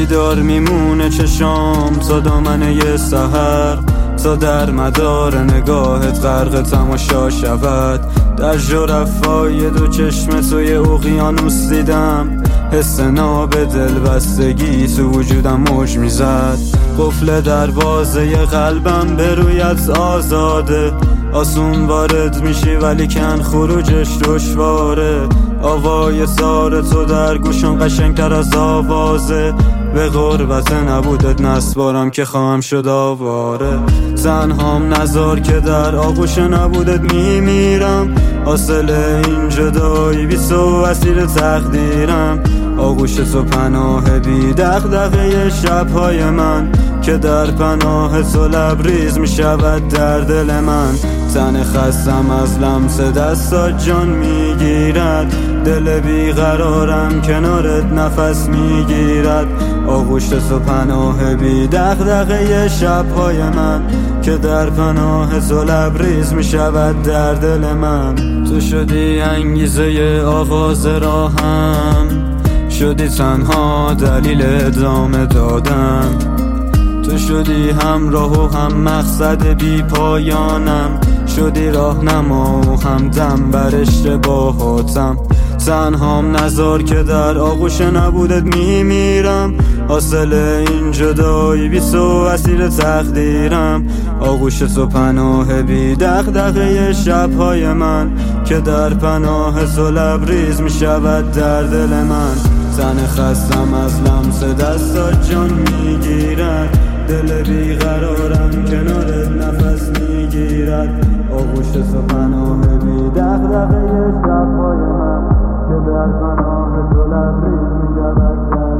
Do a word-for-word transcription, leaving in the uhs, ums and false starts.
بیدار میمونه چشام تا دامنه یه سحر، تا در مدار نگاهت غرق تماشا شود. در ژرفای دو چشم توی اقیانوس دیدم حس ناب دل بستگی تو وجودم موج میزد. قفل دروازه قلبم به رویت آزاده، آسون وارد میشی ولی کن خروجش دشواره. آوای سار تو در گوشم قشنگتر از آوازه، به غربت نبودت نسپارم که خواهم شد آواره. تنهام نزار که در آغوش نبودت میمیرم، حاصل این جدایی بی تو اسیر تقدیرم. آغوش تو پناه بی دغدغه شبهای من، که در پناه تو لبریز می شود در دل من. تن خستم از لمس دستات جان می گیرد، دل بیقرارم کنارت نفس می گیرد. آغوش تو پناه بی دغدغه شبهای من، که در پناه تو لبریز می شود در دل من. تو شدی انگیزه آغاز راهم، شدی تنها دلیل ادامه دادن. تو شدی همراه و هم مقصد بی پایانم، شدی راهنما و هم دم بر اشتباهاتم. تنهام نزار که در آغوش نبودت میمیرم، حاصل این جدایی بی تو اسیر تقدیرم. آغوش تو پناه بی دغدغه شبهای من، که در پناه تو لبریز می شود در دل من. تن خستم از لمس دستات جان می گیرد، دل بیقرارم کنارت نفس می گیرد. آغوش تو پناه بی دغدغه شبهای من، که در پناه تو لبریز می شود.